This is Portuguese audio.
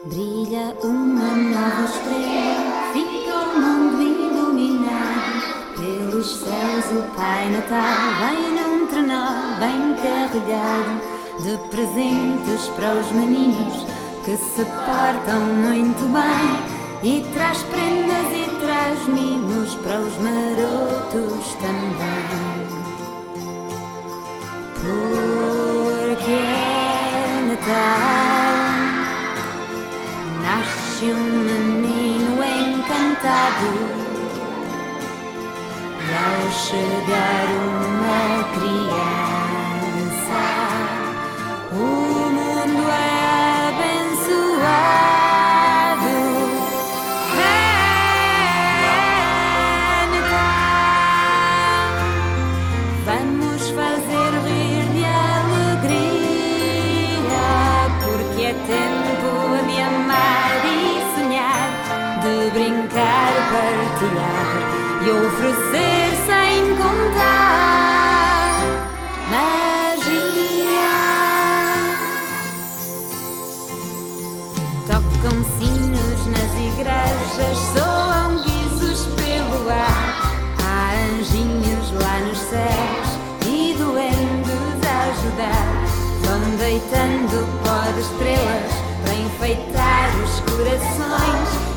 Brilha uma nova estrela, fica o mundo iluminado. Pelos céus o Pai Natal vem num trenó bem carregado de presentes para os meninos que se portam muito bem. E traz prendas e traz mimos para os marotos também. Porque é Natal, nasce um menino encantado. E ao chegar uma criança, o mundo é abençoado. É Natal, vamos fazer rir de alegria, porque é tempo de amar e sonhar, de brincar, partilhar e oferecer sem contar magia. Tocam sinos nas igrejas, soam guizos pelo ar. Há anjinhos lá nos céus e duendes a ajudar. Vão deitando pó de estrelas para enfeitar os corações.